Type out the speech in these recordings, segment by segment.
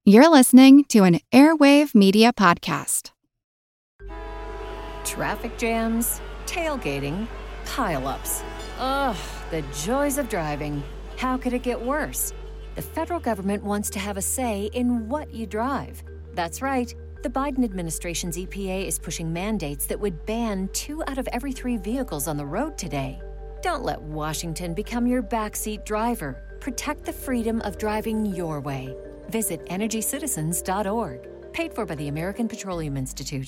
You're listening to an Airwave Media Podcast. Traffic jams, tailgating, pile-ups. Ugh, the joys of driving. How could it get worse? The federal government wants to have a say in what you drive. That's right. The Biden administration's EPA is pushing mandates that would ban 2 out of every 3 vehicles on the road today. Don't let Washington become your backseat driver. Protect the freedom of driving your way. Visit EnergyCitizens.org. Paid for by the American Petroleum Institute.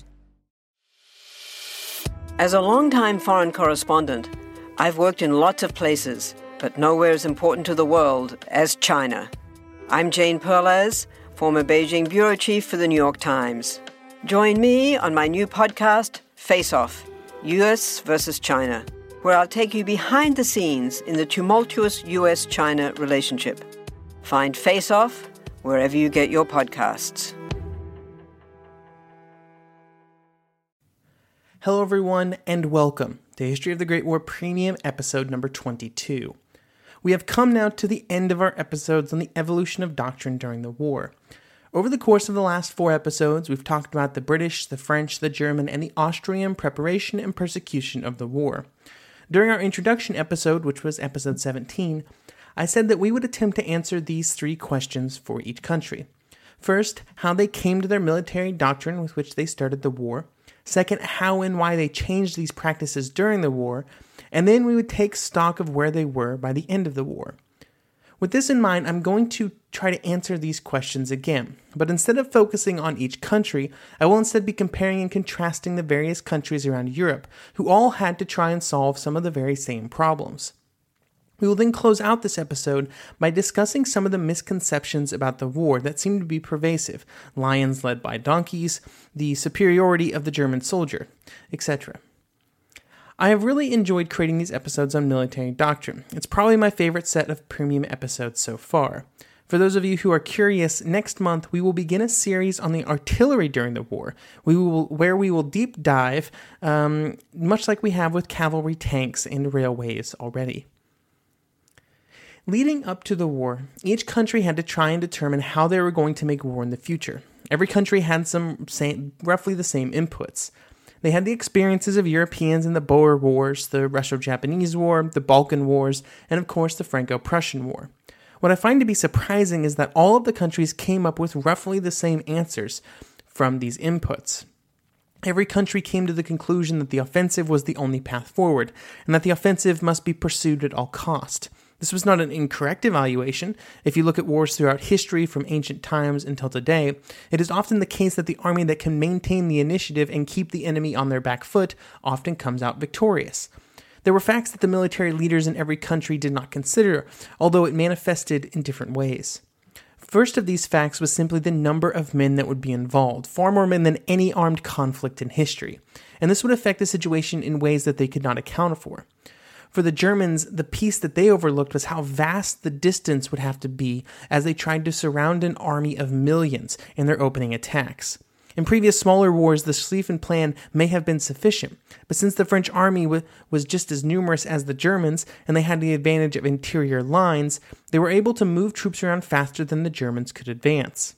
As a longtime foreign correspondent, I've worked in lots of places, but nowhere as important to the world as China. I'm Jane Perlez, former Beijing bureau chief for the New York Times. Join me on my new podcast, Face Off, U.S. versus China, where I'll take you behind the scenes in the tumultuous U.S.-China relationship. Find Face Off wherever you get your podcasts. Hello everyone, and welcome to History of the Great War Premium episode number 22. We have come now to the end of our episodes on the evolution of doctrine during the war. Over the course of the last 4 episodes, we've talked about the British, the French, the German, and the Austrian preparation and persecution of the war. During our introduction episode, which was episode 17, I said that we would attempt to answer these 3 questions for each country. First, how they came to their military doctrine with which they started the war. Second, how and why they changed these practices during the war. And then we would take stock of where they were by the end of the war. With this in mind, I'm going to try to answer these questions again. But instead of focusing on each country, I will instead be comparing and contrasting the various countries around Europe, who all had to try and solve some of the very same problems. We will then close out this episode by discussing some of the misconceptions about the war that seem to be pervasive: lions led by donkeys, the superiority of the German soldier, etc. I have really enjoyed creating these episodes on military doctrine. It's probably my favorite set of premium episodes so far. For those of you who are curious, next month we will begin a series on the artillery during the war, where we will deep dive, much like we have with cavalry, tanks, and railways already. Leading up to the war, each country had to try and determine how they were going to make war in the future. Every country had roughly the same inputs. They had the experiences of Europeans in the Boer Wars, the Russo-Japanese War, the Balkan Wars, and of course the Franco-Prussian War. What I find to be surprising is that all of the countries came up with roughly the same answers from these inputs. Every country came to the conclusion that the offensive was the only path forward, and that the offensive must be pursued at all cost. This was not an incorrect evaluation. If you look at wars throughout history from ancient times until today, it is often the case that the army that can maintain the initiative and keep the enemy on their back foot often comes out victorious. There were facts that the military leaders in every country did not consider, although it manifested in different ways. First of these facts was simply the number of men that would be involved, far more men than any armed conflict in history, and this would affect the situation in ways that they could not account for. For the Germans, the piece that they overlooked was how vast the distance would have to be as they tried to surround an army of millions in their opening attacks. In previous smaller wars, the Schlieffen Plan may have been sufficient, but since the French army was just as numerous as the Germans, and they had the advantage of interior lines, they were able to move troops around faster than the Germans could advance.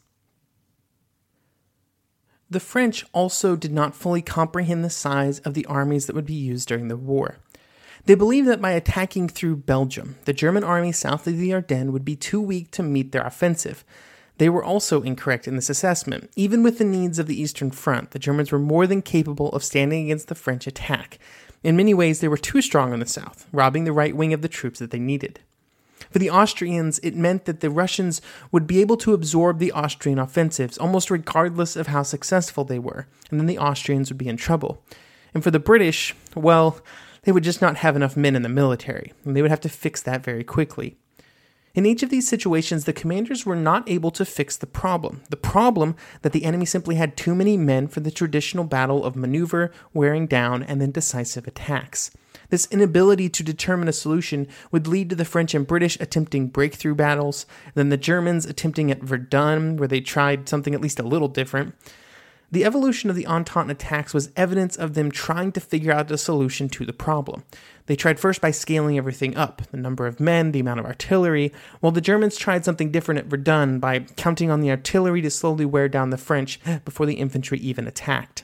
The French also did not fully comprehend the size of the armies that would be used during the war. They believed that by attacking through Belgium, the German army south of the Ardennes would be too weak to meet their offensive. They were also incorrect in this assessment. Even with the needs of the Eastern Front, the Germans were more than capable of standing against the French attack. In many ways, they were too strong on the south, robbing the right wing of the troops that they needed. For the Austrians, it meant that the Russians would be able to absorb the Austrian offensives, almost regardless of how successful they were, and then the Austrians would be in trouble. And for the British, well, they would just not have enough men in the military, and they would have to fix that very quickly. In each of these situations, the commanders were not able to fix the problem that the enemy simply had too many men for the traditional battle of maneuver, wearing down, and then decisive attacks. This inability to determine a solution would lead to the French and British attempting breakthrough battles, then the Germans attempting at Verdun, where they tried something at least a little different. The evolution of the Entente attacks was evidence of them trying to figure out a solution to the problem. They tried first by scaling everything up, the number of men, the amount of artillery, while the Germans tried something different at Verdun by counting on the artillery to slowly wear down the French before the infantry even attacked.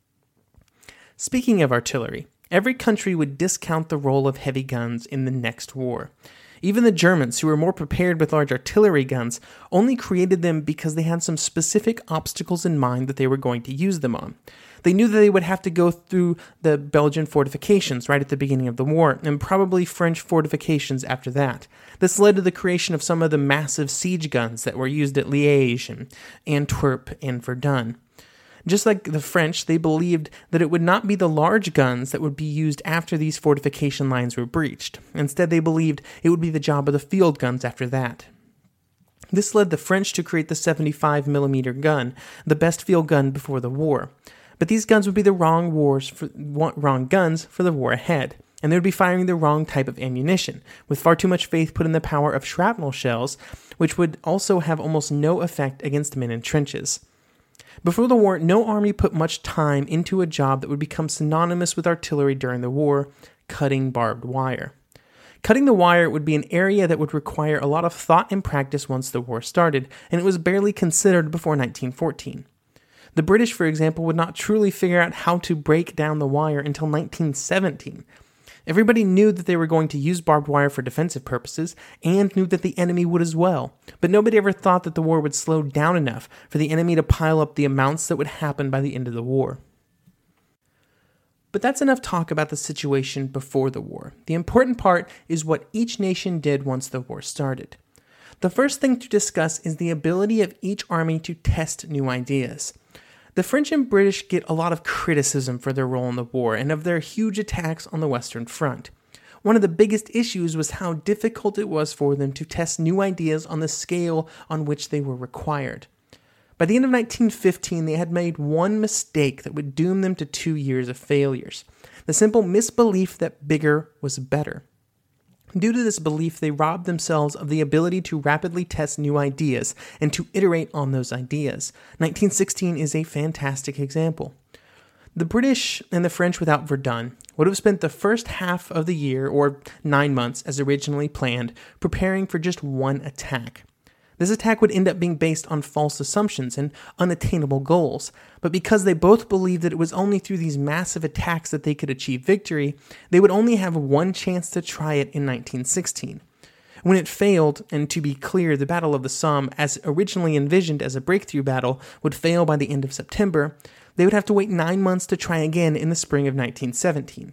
Speaking of artillery, every country would discount the role of heavy guns in the next war. Even the Germans, who were more prepared with large artillery guns, only created them because they had some specific obstacles in mind that they were going to use them on. They knew that they would have to go through the Belgian fortifications right at the beginning of the war, and probably French fortifications after that. This led to the creation of some of the massive siege guns that were used at Liège and Antwerp and Verdun. Just like the French, they believed that it would not be the large guns that would be used after these fortification lines were breached. Instead, they believed it would be the job of the field guns after that. This led the French to create the 75mm gun, the best field gun before the war. But these guns would be the wrong guns for the war ahead, and they would be firing the wrong type of ammunition, with far too much faith put in the power of shrapnel shells, which would also have almost no effect against men in trenches. Before the war, no army put much time into a job that would become synonymous with artillery during the war: cutting barbed wire. Cutting the wire would be an area that would require a lot of thought and practice once the war started, and it was barely considered before 1914. The British, for example, would not truly figure out how to break down the wire until 1917. Everybody knew that they were going to use barbed wire for defensive purposes, and knew that the enemy would as well. But nobody ever thought that the war would slow down enough for the enemy to pile up the amounts that would happen by the end of the war. But that's enough talk about the situation before the war. The important part is what each nation did once the war started. The first thing to discuss is the ability of each army to test new ideas. The French and British get a lot of criticism for their role in the war and of their huge attacks on the Western Front. One of the biggest issues was how difficult it was for them to test new ideas on the scale on which they were required. By the end of 1915, they had made one mistake that would doom them to 2 years of failures: the simple misbelief that bigger was better. Due to this belief, they robbed themselves of the ability to rapidly test new ideas and to iterate on those ideas. 1916 is a fantastic example. The British and the French without Verdun would have spent the first half of the year, or 9 months as originally planned, preparing for just one attack. This attack would end up being based on false assumptions and unattainable goals, but because they both believed that it was only through these massive attacks that they could achieve victory, they would only have one chance to try it in 1916. When it failed, and to be clear, the Battle of the Somme, as originally envisioned as a breakthrough battle, would fail by the end of September, they would have to wait 9 months to try again in the spring of 1917.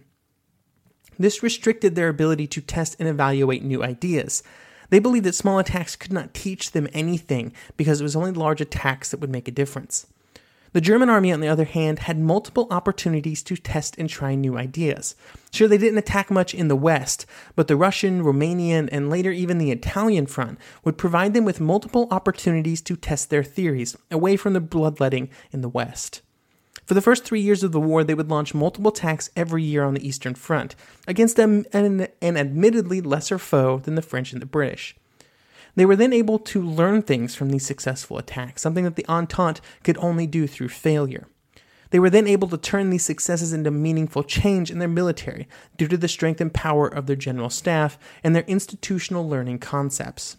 This restricted their ability to test and evaluate new ideas. They believed that small attacks could not teach them anything because it was only large attacks that would make a difference. The German army, on the other hand, had multiple opportunities to test and try new ideas. Sure, they didn't attack much in the West, but the Russian, Romanian, and later even the Italian front would provide them with multiple opportunities to test their theories away from the bloodletting in the West. For the first 3 years of the war, they would launch multiple attacks every year on the Eastern Front, against an admittedly lesser foe than the French and the British. They were then able to learn things from these successful attacks, something that the Entente could only do through failure. They were then able to turn these successes into meaningful change in their military due to the strength and power of their general staff and their institutional learning concepts.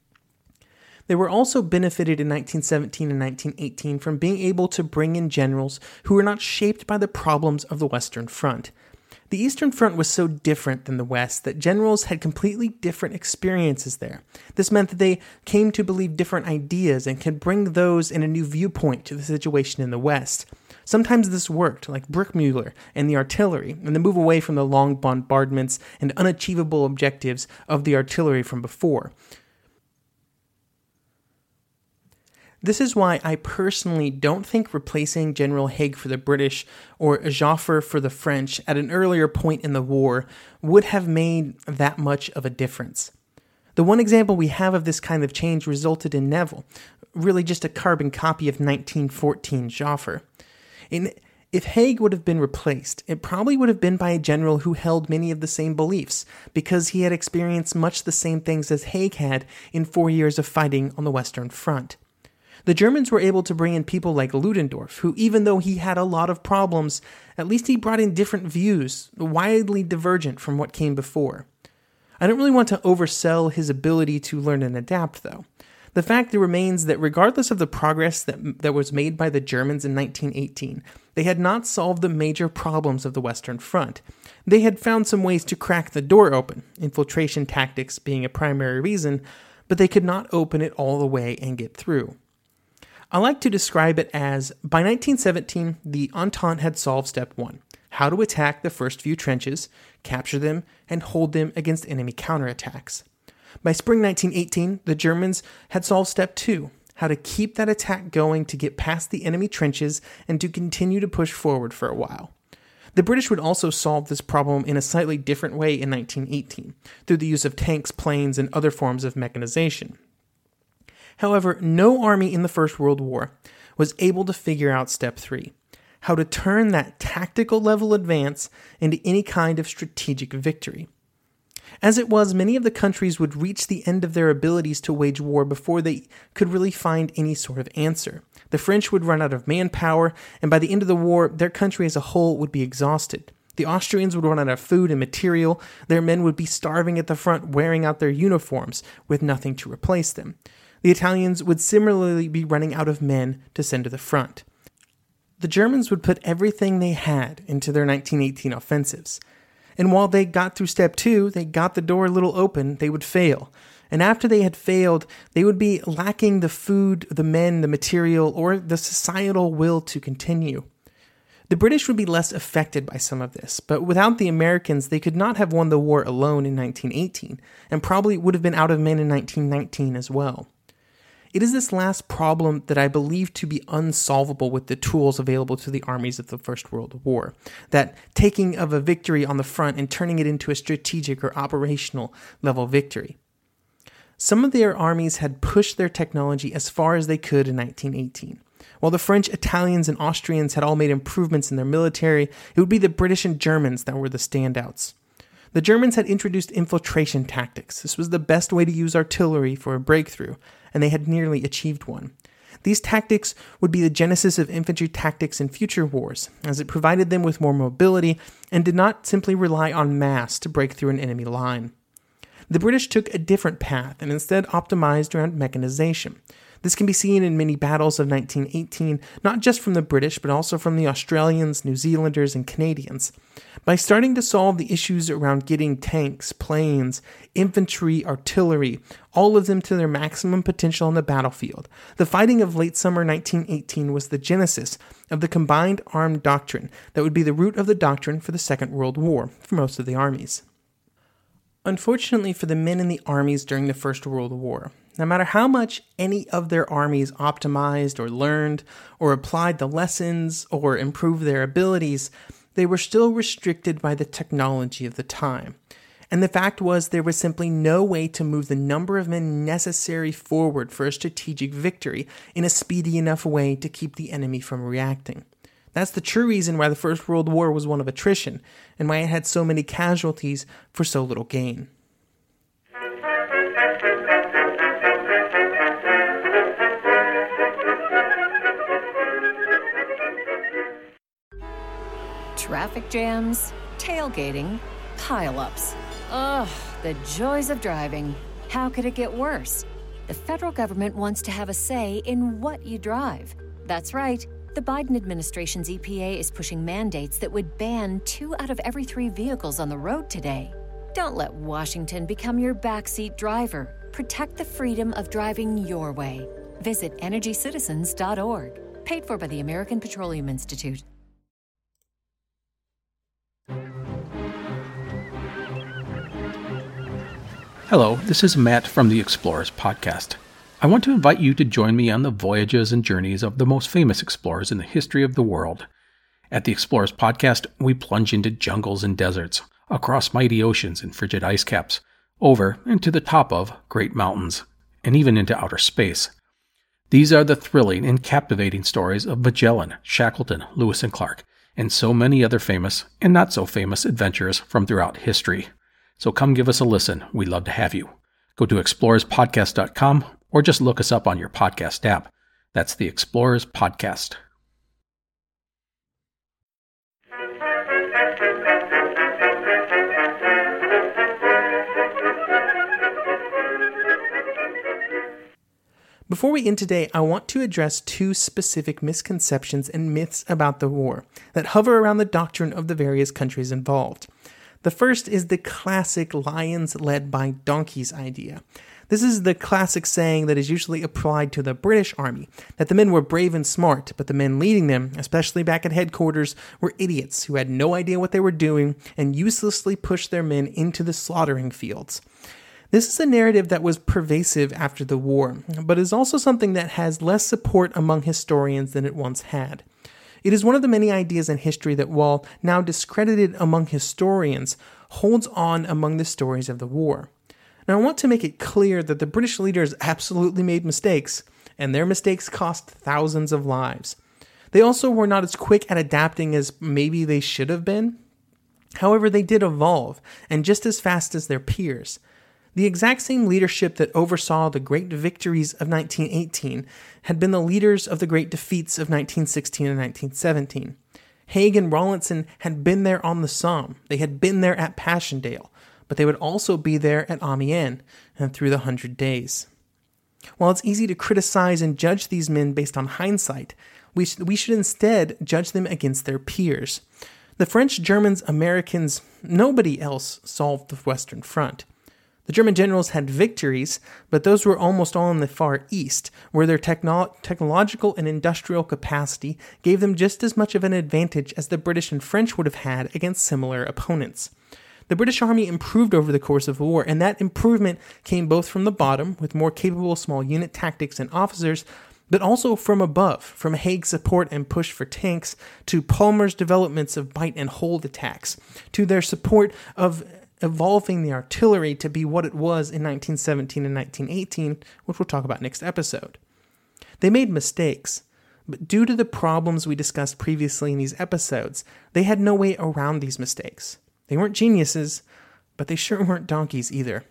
They were also benefited in 1917 and 1918 from being able to bring in generals who were not shaped by the problems of the Western Front. The Eastern Front was so different than the West that generals had completely different experiences there. This meant that they came to believe different ideas and could bring those in a new viewpoint to the situation in the West. Sometimes this worked, like Bruckmüller and the artillery, and the move away from the long bombardments and unachievable objectives of the artillery from before. This is why I personally don't think replacing General Haig for the British or Joffre for the French at an earlier point in the war would have made that much of a difference. The one example we have of this kind of change resulted in Nivelle, really just a carbon copy of 1914 Joffre. If Haig would have been replaced, it probably would have been by a general who held many of the same beliefs, because he had experienced much the same things as Haig had in 4 years of fighting on the Western Front. The Germans were able to bring in people like Ludendorff, who, even though he had a lot of problems, at least he brought in different views, widely divergent from what came before. I don't really want to oversell his ability to learn and adapt, though. The fact remains that regardless of the progress that was made by the Germans in 1918, they had not solved the major problems of the Western Front. They had found some ways to crack the door open, infiltration tactics being a primary reason, but they could not open it all the way and get through. I like to describe it as, by 1917, the Entente had solved step 1, how to attack the first few trenches, capture them, and hold them against enemy counterattacks. By spring 1918, the Germans had solved step 2, how to keep that attack going to get past the enemy trenches and to continue to push forward for a while. The British would also solve this problem in a slightly different way in 1918, through the use of tanks, planes, and other forms of mechanization. However, no army in the First World War was able to figure out step 3, how to turn that tactical level advance into any kind of strategic victory. As it was, many of the countries would reach the end of their abilities to wage war before they could really find any sort of answer. The French would run out of manpower, and by the end of the war, their country as a whole would be exhausted. The Austrians would run out of food and material, their men would be starving at the front, wearing out their uniforms, with nothing to replace them. The Italians would similarly be running out of men to send to the front. The Germans would put everything they had into their 1918 offensives. And while they got through step 2, they got the door a little open, they would fail. And after they had failed, they would be lacking the food, the men, the material, or the societal will to continue. The British would be less affected by some of this, but without the Americans, they could not have won the war alone in 1918, and probably would have been out of men in 1919 as well. It is this last problem that I believe to be unsolvable with the tools available to the armies of the First World War. That taking of a victory on the front and turning it into a strategic or operational level victory. Some of their armies had pushed their technology as far as they could in 1918. While the French, Italians, and Austrians had all made improvements in their military, it would be the British and Germans that were the standouts. The Germans had introduced infiltration tactics. This was the best way to use artillery for a breakthrough, and they had nearly achieved one. These tactics would be the genesis of infantry tactics in future wars, as it provided them with more mobility and did not simply rely on mass to break through an enemy line. The British took a different path and instead optimized around mechanization. This can be seen in many battles of 1918, not just from the British, but also from the Australians, New Zealanders, and Canadians. By starting to solve the issues around getting tanks, planes, infantry, artillery, all of them to their maximum potential on the battlefield, the fighting of late summer 1918 was the genesis of the combined armed doctrine that would be the root of the doctrine for the Second World War for most of the armies. Unfortunately for the men in the armies during the First World War, no matter how much any of their armies optimized or learned or applied the lessons or improved their abilities, they were still restricted by the technology of the time. And the fact was there was simply no way to move the number of men necessary forward for a strategic victory in a speedy enough way to keep the enemy from reacting. That's the true reason why the First World War was one of attrition, and why it had so many casualties for so little gain. Traffic jams, tailgating, pile-ups. Ugh, the joys of driving. How could it get worse? The federal government wants to have a say in what you drive. That's right. The Biden administration's EPA is pushing mandates that would ban 2 out of every 3 vehicles on the road today. Don't let Washington become your backseat driver. Protect the freedom of driving your way. Visit EnergyCitizens.org. Paid for by the American Petroleum Institute. Hello, this is Matt from the Explorers Podcast. I want to invite you to join me on the voyages and journeys of the most famous explorers in the history of the world. At the Explorers Podcast, we plunge into jungles and deserts, across mighty oceans and frigid ice caps, over and to the top of great mountains, and even into outer space. These are the thrilling and captivating stories of Magellan, Shackleton, Lewis and Clark, and so many other famous and not so famous adventurers from throughout history. So come give us a listen. We'd love to have you. Go to explorerspodcast.com or just look us up on your podcast app. That's the Explorers Podcast. Before we end today, I want to address two specific misconceptions and myths about the war that hover around the doctrine of the various countries involved. The first is the classic lions led by donkeys idea. This is the classic saying that is usually applied to the British Army, that the men were brave and smart, but the men leading them, especially back at headquarters, were idiots who had no idea what they were doing and uselessly pushed their men into the slaughtering fields. This is a narrative that was pervasive after the war, but is also something that has less support among historians than it once had. It is one of the many ideas in history that, while now discredited among historians, holds on among the stories of the war. Now, I want to make it clear that the British leaders absolutely made mistakes, and their mistakes cost thousands of lives. They also were not as quick at adapting as maybe they should have been. However, they did evolve, and just as fast as their peers. The exact same leadership that oversaw the great victories of 1918 had been the leaders of the great defeats of 1916 and 1917. Haig and Rawlinson had been there on the Somme. They had been there at Passchendaele, but they would also be there at Amiens and through the 100 Days. While it's easy to criticize and judge these men based on hindsight, we should instead judge them against their peers. The French, Germans, Americans, nobody else solved the Western Front. The German generals had victories, but those were almost all in the Far East, where their technological and industrial capacity gave them just as much of an advantage as the British and French would have had against similar opponents. The British Army improved over the course of the war, and that improvement came both from the bottom, with more capable small unit tactics and officers, but also from above, from Haig's support and push for tanks, to Palmer's developments of bite and hold attacks, to their support of evolving the artillery to be what it was in 1917 and 1918, which we'll talk about next episode. They made mistakes, but due to the problems we discussed previously in these episodes, they had no way around these mistakes. They weren't geniuses, but they sure weren't donkeys either.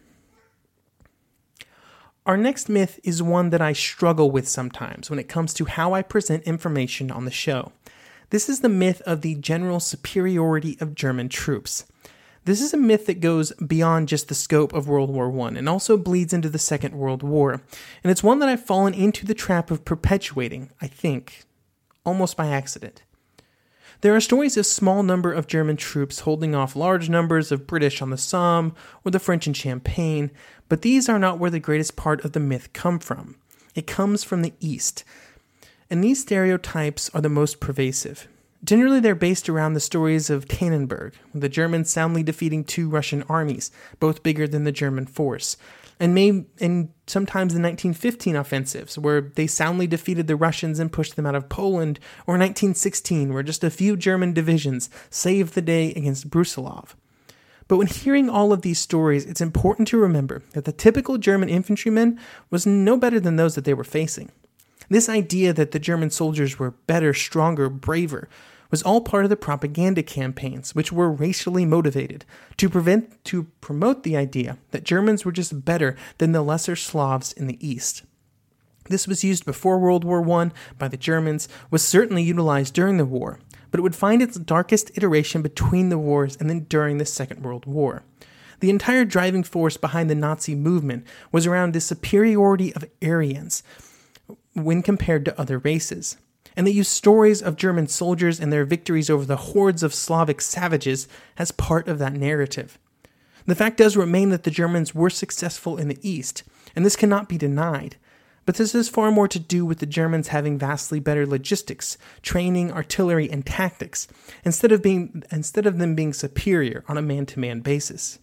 Our next myth is one that I struggle with sometimes when it comes to how I present information on the show. This is the myth of the general superiority of German troops. This is a myth that goes beyond just the scope of World War I and also bleeds into the Second World War. And it's one that I've fallen into the trap of perpetuating, I think, almost by accident. There are stories of a small number of German troops holding off large numbers of British on the Somme or the French in Champagne, but these are not where the greatest part of the myth come from. It comes from the East. And these stereotypes are the most pervasive. Generally, they're based around the stories of Tannenberg, with the Germans soundly defeating two Russian armies, both bigger than the German force, and sometimes the 1915 offensives, where they soundly defeated the Russians and pushed them out of Poland, or 1916, where just a few German divisions saved the day against Brusilov. But when hearing all of these stories, it's important to remember that the typical German infantryman was no better than those that they were facing. This idea that the German soldiers were better, stronger, braver was all part of the propaganda campaigns, which were racially motivated to promote the idea that Germans were just better than the lesser Slavs in the East. This was used before World War I by the Germans, was certainly utilized during the war, but it would find its darkest iteration between the wars and then during the Second World War. The entire driving force behind the Nazi movement was around the superiority of Aryans when compared to other races, and they used stories of German soldiers and their victories over the hordes of Slavic savages as part of that narrative. The fact does remain that the Germans were successful in the East, and this cannot be denied, but this has far more to do with the Germans having vastly better logistics, training, artillery, and tactics, instead of them being superior on a man-to-man basis.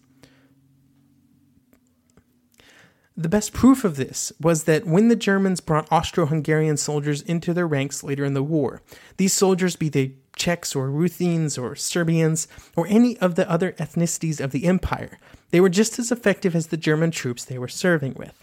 The best proof of this was that when the Germans brought Austro-Hungarian soldiers into their ranks later in the war, these soldiers, be they Czechs or Ruthenes or Serbians or any of the other ethnicities of the empire, they were just as effective as the German troops they were serving with.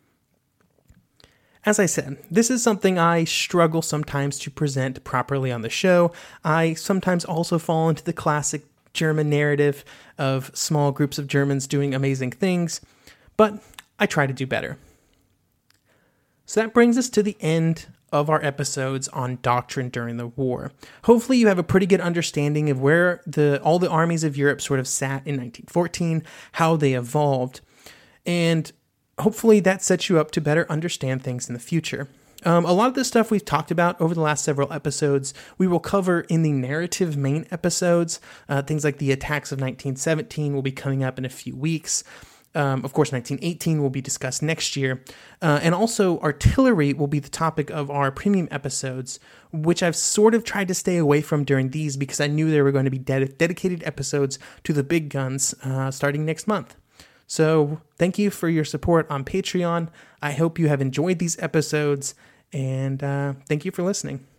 As I said, this is something I struggle sometimes to present properly on the show. I sometimes also fall into the classic German narrative of small groups of Germans doing amazing things, but I try to do better. So that brings us to the end of our episodes on doctrine during the war. Hopefully you have a pretty good understanding of where all the armies of Europe sort of sat in 1914, how they evolved, and hopefully that sets you up to better understand things in the future. A lot of the stuff we've talked about over the last several episodes, we will cover in the narrative main episodes. Things like the attacks of 1917 will be coming up in a few weeks. Of course, 1918 will be discussed next year. And also, artillery will be the topic of our premium episodes, which I've sort of tried to stay away from during these because I knew there were going to be dedicated episodes to the big guns starting next month. So thank you for your support on Patreon. I hope you have enjoyed these episodes, and thank you for listening.